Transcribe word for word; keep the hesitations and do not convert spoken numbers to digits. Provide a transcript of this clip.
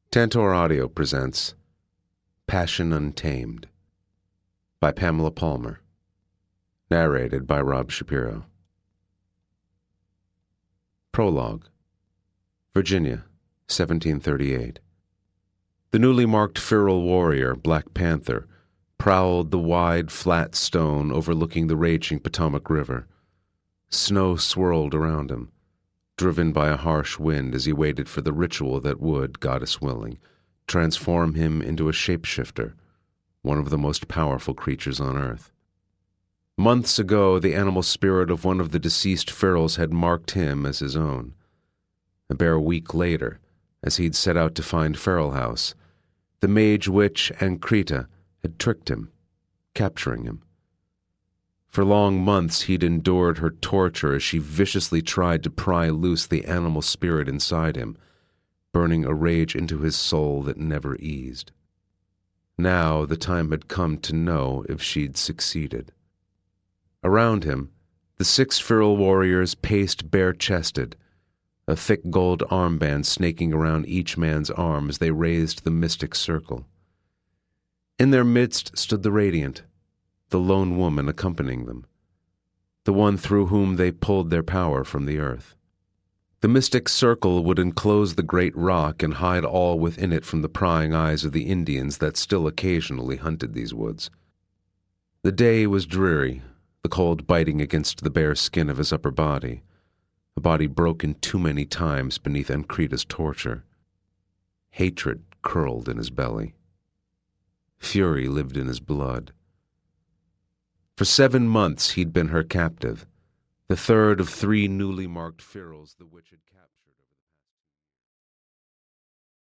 Tantor Audio presents Passion Untamed by Pamela Palmer. Narrated by Rob Shapiro. Prologue. Virginia, seventeen thirty-eight. The newly marked feral warrior, Black Panther, prowled the wide, flat stone overlooking the raging Potomac River. Snow swirled around him, driven by a harsh wind as he waited for the ritual that would, goddess willing, transform him into a shapeshifter, one of the most powerful creatures on Earth. Months ago, the animal spirit of one of the deceased ferals had marked him as his own. A bare week later, as he'd set out to find Feral House, the mage witch Ankrita had tricked him, capturing him. For long months he'd endured her torture as she viciously tried to pry loose the animal spirit inside him, burning a rage into his soul that never eased. Now the time had come to know if she'd succeeded. Around him, the six feral warriors paced bare-chested, a thick gold armband snaking around each man's arm as they raised the mystic circle. In their midst stood the Radiant, the lone woman accompanying them, the one through whom they pulled their power from the earth. The mystic circle would enclose the great rock and hide all within it from the prying eyes of the Indians that still occasionally hunted these woods. The day was dreary, the cold biting against the bare skin of his upper body, a body broken too many times beneath Ankrita's torture. Hatred curled in his belly. Fury lived in his blood. For seven months he'd been her captive, the third of three newly marked ferals the witch had captured.